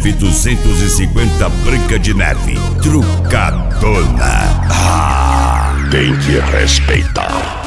F250 Branca de Neve, trucadona. Tem que respeitar.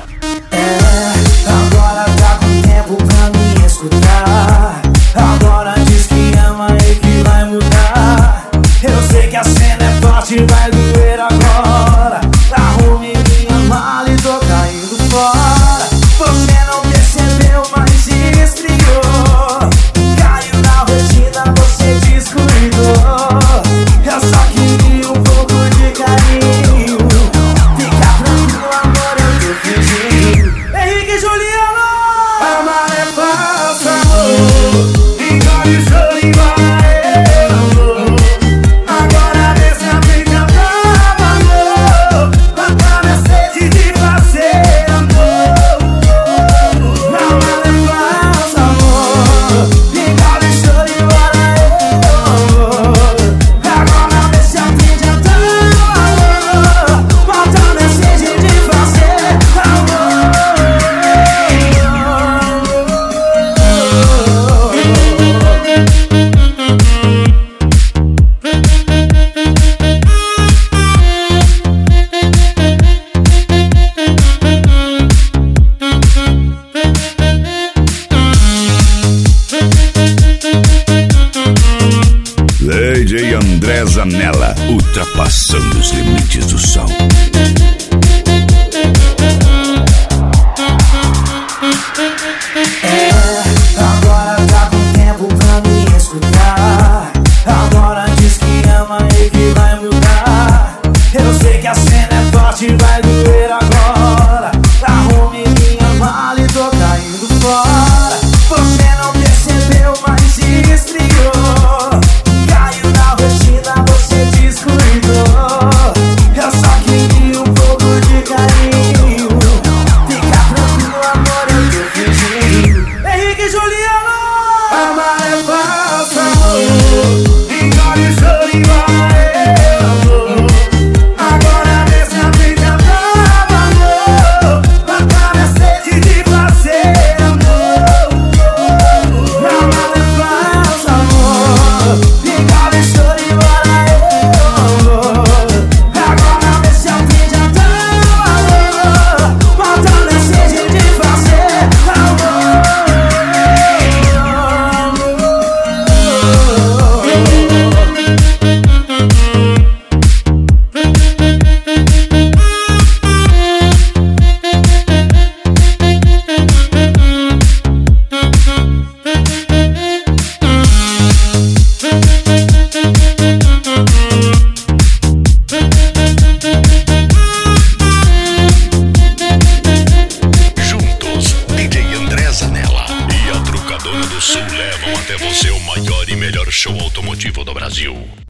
Agora tá com tempo pra me escutar. Agora diz que ama e que vai mudar. Eu sei que a cena é forte, vai doer agora. Arrume minha mala e tô caindo fora. Você não percebeu, mas se esfriou. Caiu na rotina, você descuidou. Eu só queria um pouco de carinho. Fica tranquilo, amor, eu tô fingindo. Henrique e Juliano. Amar é falso, amor. Engole o choro e vai, amor. Agora desce a briga brava, amor. Matar minha sede de fazer amor. Amar é falso, amor. Engole o choro e vai, amor. Agora desce a briga brava, amor. Matar minha sede de fazer amor. DJ André Zanella, ultrapassando os limites do som. Agora tá com tempo pra me escutar. Agora diz que ama e que vai mudar. Eu sei que a cena é forte, vai doer.